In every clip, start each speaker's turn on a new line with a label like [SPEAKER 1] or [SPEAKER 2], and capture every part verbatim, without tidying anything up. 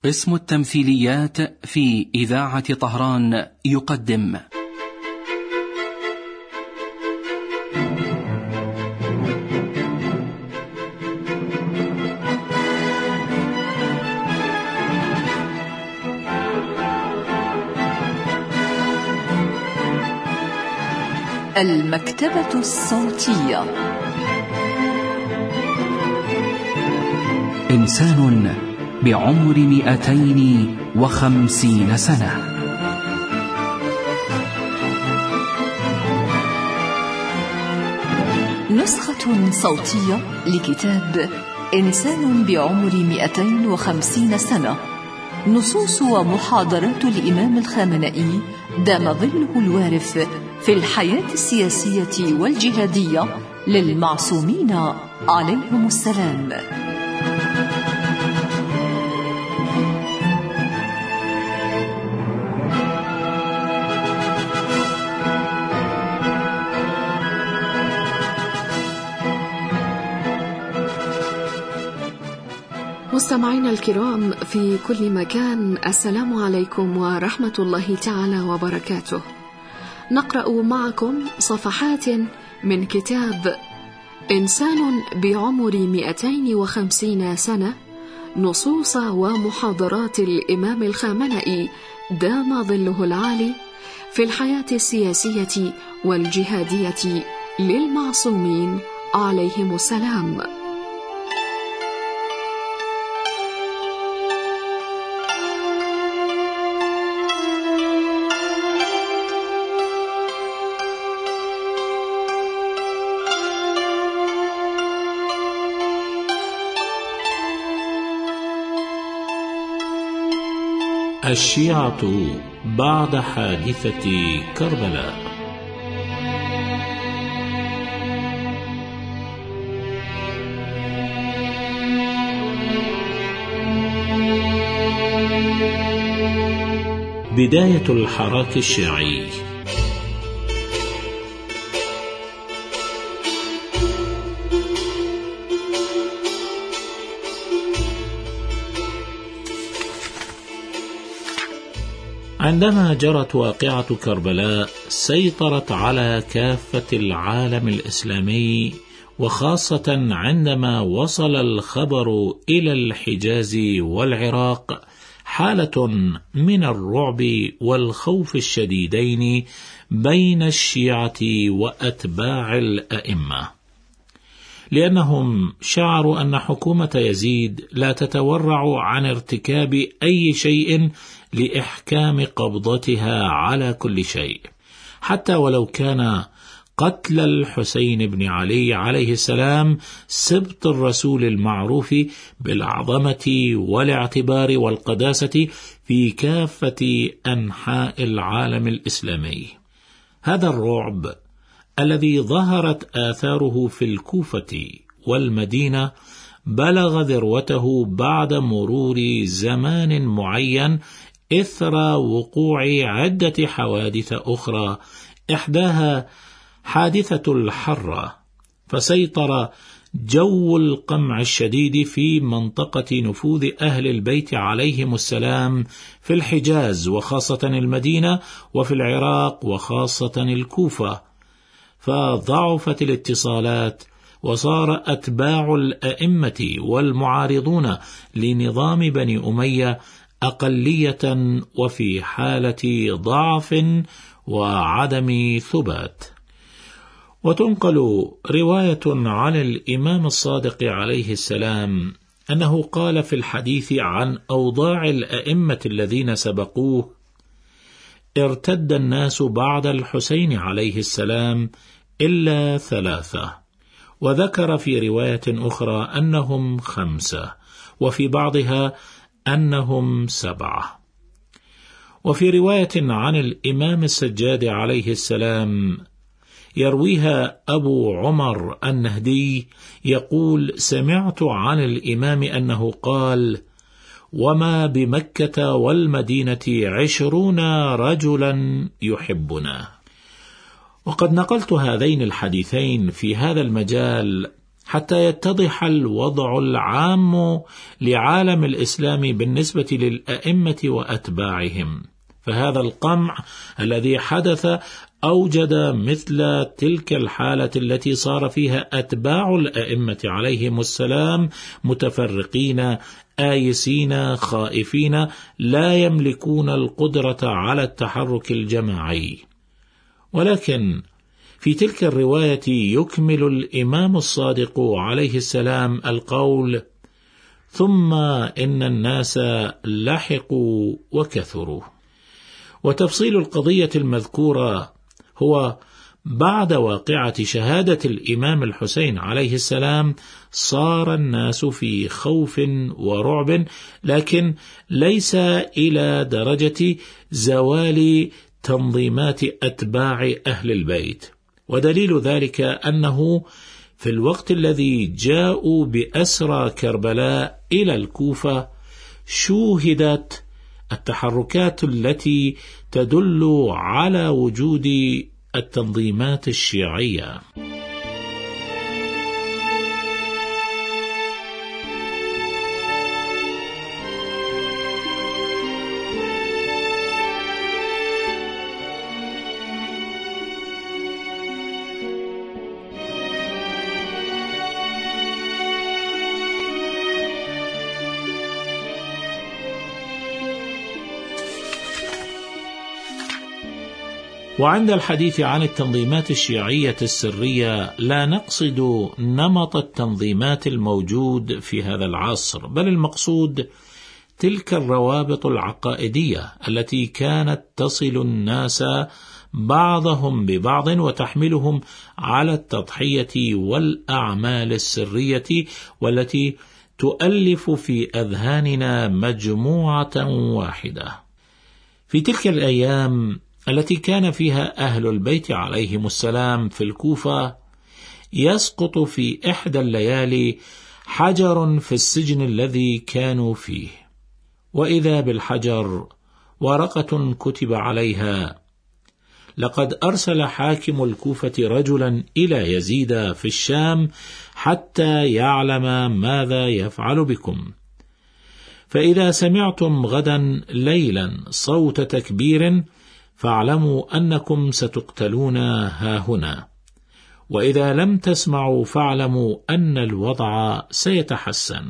[SPEAKER 1] قسم التمثيليات في إذاعة طهران يقدم
[SPEAKER 2] المكتبة الصوتية.
[SPEAKER 1] إنسان بعمر مئتين وخمسين سنة.
[SPEAKER 2] نسخة صوتية لكتاب إنسان بعمر مئتين وخمسين سنة، نصوص ومحاضرات الإمام الخامنئي دام ظله الوارف في الحياة السياسية والجهادية للمعصومين عليهم السلام.
[SPEAKER 3] مستمعينا الكرام في كل مكان، السلام عليكم ورحمة الله تعالى وبركاته. نقرأ معكم صفحات من كتاب إنسان بعمر مئتين وخمسين سنة، نصوص ومحاضرات الإمام الخامنئي دام ظله العالي في الحياة السياسية والجهادية للمعصومين عليهم السلام.
[SPEAKER 4] الشيعة بعد حادثة كربلاء. بداية الحراك الشيعي. عندما جرت واقعة كربلاء سيطرت على كافة العالم الإسلامي، وخاصة عندما وصل الخبر إلى الحجاز والعراق حالة من الرعب والخوف الشديدين بين الشيعة وأتباع الأئمة، لأنهم شعروا أن حكومة يزيد لا تتورع عن ارتكاب أي شيء لإحكام قبضتها على كل شيء، حتى ولو كان قتل الحسين بن علي عليه السلام سبط الرسول المعروف بالعظمة والاعتبار والقداسة في كافة أنحاء العالم الإسلامي. هذا الرعب الذي ظهرت آثاره في الكوفة والمدينة بلغ ذروته بعد مرور زمان معين إثر وقوع عدة حوادث أخرى، إحداها حادثة الحرة، فسيطر جو القمع الشديد في منطقة نفوذ أهل البيت عليهم السلام في الحجاز وخاصة المدينة، وفي العراق وخاصة الكوفة، فضعفت الاتصالات، وصار أتباع الأئمة والمعارضون لنظام بني أمية أقلية وفي حالة ضعف وعدم ثبات. وتنقل رواية عن الإمام الصادق عليه السلام أنه قال في الحديث عن أوضاع الأئمة الذين سبقوه: ارتد الناس بعد الحسين عليه السلام إلا ثلاثة، وذكر في رواية أخرى أنهم خمسة، وفي بعضها أنهم سبعة. وفي رواية عن الإمام السجاد عليه السلام يرويها أبو عمر النهدي يقول: سمعت عن الإمام أنه قال: وما بمكة والمدينة عشرون رجلا يحبنا. وقد نقلت هذين الحديثين في هذا المجال حتى يتضح الوضع العام لعالم الإسلام بالنسبة للأئمة وأتباعهم. فهذا القمع الذي حدث أوجد مثل تلك الحالة التي صار فيها أتباع الأئمة عليهم السلام متفرقين آيسين خائفين لا يملكون القدرة على التحرك الجماعي. ولكن في تلك الرواية يكمل الإمام الصادق عليه السلام القول: ثم إن الناس لحقوا وكثروا. وتفصيل القضية المذكورة هو بعد واقعة شهادة الإمام الحسين عليه السلام صار الناس في خوف ورعب، لكن ليس إلى درجة زوال تنظيمات أتباع أهل البيت. ودليل ذلك أنه في الوقت الذي جاءوا بأسرى كربلاء إلى الكوفة شوهدت التحركات التي تدل على وجود التنظيمات الشيعية. وعند الحديث عن التنظيمات الشيعية السرية لا نقصد نمط التنظيمات الموجود في هذا العصر، بل المقصود تلك الروابط العقائدية التي كانت تصل الناس بعضهم ببعض وتحملهم على التضحية والأعمال السرية، والتي تؤلف في أذهاننا مجموعة واحدة. في تلك الأيام التي كان فيها أهل البيت عليهم السلام في الكوفة، يسقط في إحدى الليالي حجر في السجن الذي كانوا فيه، وإذا بالحجر ورقة كتب عليها: لقد أرسل حاكم الكوفة رجلا إلى يزيد في الشام حتى يعلم ماذا يفعل بكم، فإذا سمعتم غدا ليلا صوت تكبير فاعلموا أنكم ستقتلون هاهنا، وإذا لم تسمعوا فاعلموا أن الوضع سيتحسن.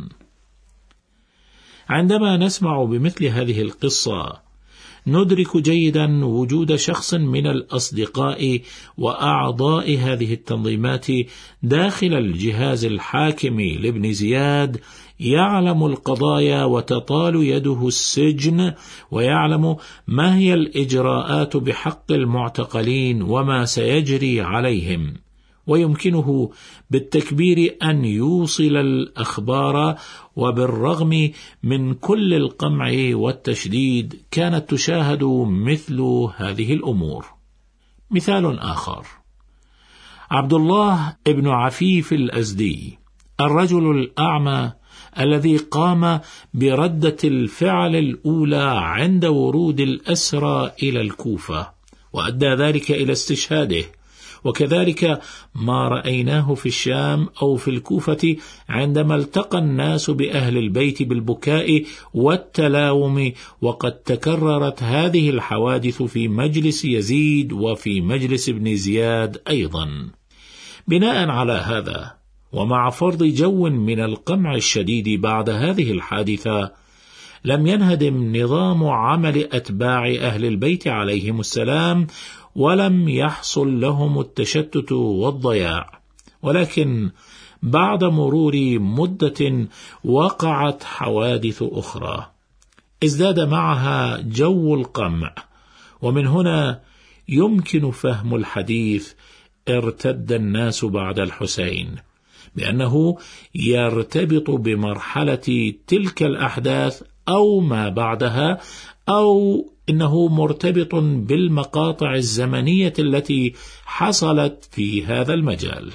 [SPEAKER 4] عندما نسمع بمثل هذه القصة ندرك جيدا وجود شخص من الأصدقاء وأعضاء هذه التنظيمات داخل الجهاز الحاكم لابن زياد يعلم القضايا وتطال يده السجن، ويعلم ما هي الإجراءات بحق المعتقلين وما سيجري عليهم، ويمكنه بالتكبير أن يوصل الأخبار. وبالرغم من كل القمع والتشديد كانت تشاهد مثل هذه الأمور. مثال آخر: عبد الله ابن عفيف الأزدي، الرجل الأعمى الذي قام بردة الفعل الأولى عند ورود الأسرى إلى الكوفة، وأدى ذلك إلى استشهاده. وكذلك ما رأيناه في الشام أو في الكوفة عندما التقى الناس بأهل البيت بالبكاء والتلاوم، وقد تكررت هذه الحوادث في مجلس يزيد وفي مجلس ابن زياد أيضا. بناء على هذا، ومع فرض جو من القمع الشديد بعد هذه الحادثة، لم ينهدم نظام عمل أتباع أهل البيت عليهم السلام، ولم يحصل لهم التشتت والضياع، ولكن بعد مرور مدة وقعت حوادث أخرى ازداد معها جو القمع. ومن هنا يمكن فهم الحديث ارتد الناس بعد الحسين بأنه يرتبط بمرحلة تلك الأحداث أو ما بعدها، أو إنه مرتبط بالمقاطع الزمنية التي حصلت في هذا المجال.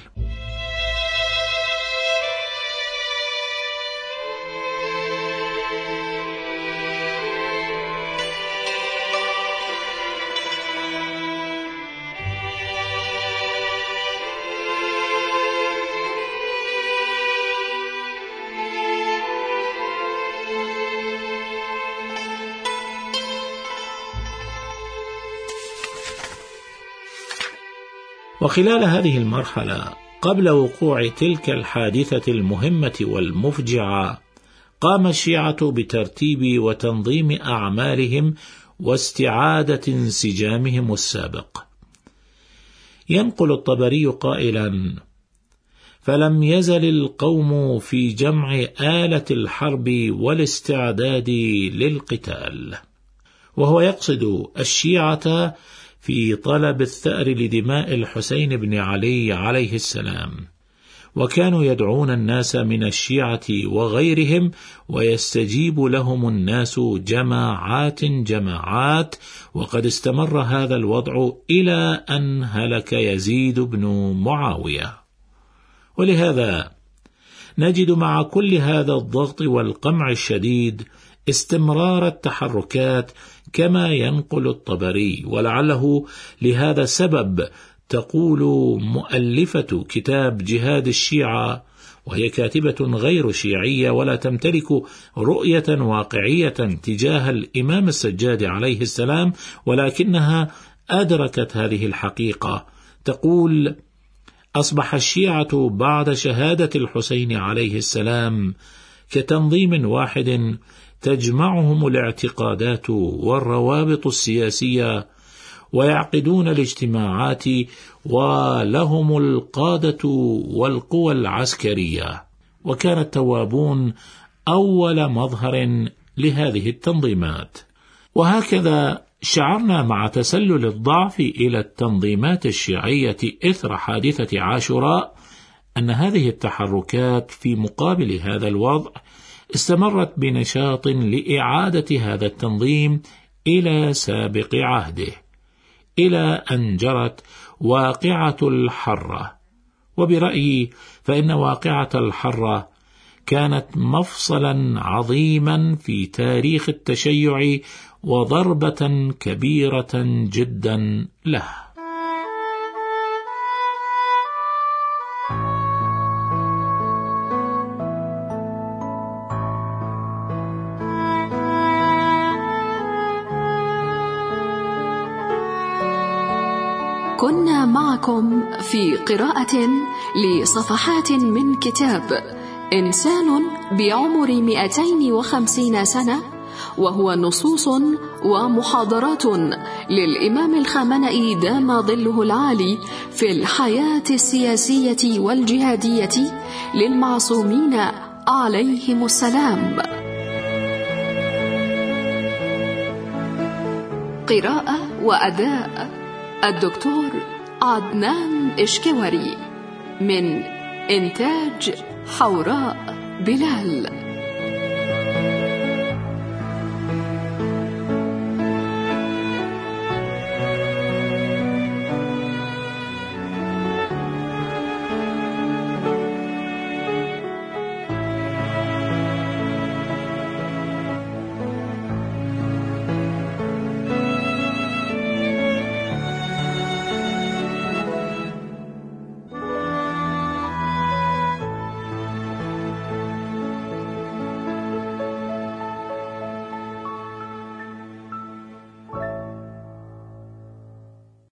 [SPEAKER 4] وخلال هذه المرحلة قبل وقوع تلك الحادثة المهمة والمفجعة قام الشيعة بترتيب وتنظيم أعمالهم واستعادة انسجامهم السابق. ينقل الطبري قائلا: فلم يزل القوم في جمع آلة الحرب والاستعداد للقتال، وهو يقصد الشيعة في طلب الثأر لدماء الحسين بن علي عليه السلام، وكانوا يدعون الناس من الشيعة وغيرهم ويستجيب لهم الناس جماعات جماعات، وقد استمر هذا الوضع إلى أن هلك يزيد بن معاوية. ولهذا نجد مع كل هذا الضغط والقمع الشديد استمرار التحركات كما ينقل الطبري، ولعله لهذا السبب تقول مؤلفة كتاب جهاد الشيعة، وهي كاتبة غير شيعية ولا تمتلك رؤية واقعية تجاه الإمام السجاد عليه السلام، ولكنها أدركت هذه الحقيقة. تقول: أصبح الشيعة بعد شهادة الحسين عليه السلام كتنظيم واحد تجمعهم الاعتقادات والروابط السياسية، ويعقدون الاجتماعات، ولهم القادة والقوى العسكرية. وكان التوابون أول مظهر لهذه التنظيمات. وهكذا شعرنا مع تسلل الضعف إلى التنظيمات الشيعية إثر حادثة عاشوراء أن هذه التحركات في مقابل هذا الوضع استمرت بنشاط لإعادة هذا التنظيم إلى سابق عهده، إلى أن جرت واقعة الحرة. وبرأيي فإن واقعة الحرة كانت مفصلا عظيما في تاريخ التشيع وضربة كبيرة جدا له.
[SPEAKER 3] كنا معكم في قراءة لصفحات من كتاب إنسان بعمر مئتين وخمسين سنة، وهو نصوص ومحاضرات للإمام الخامنئي دام ظله العالي في الحياة السياسية والجهادية للمعصومين عليهم السلام. قراءة وأداء الدكتور عدنان إشكواري، من إنتاج حوراء بلال.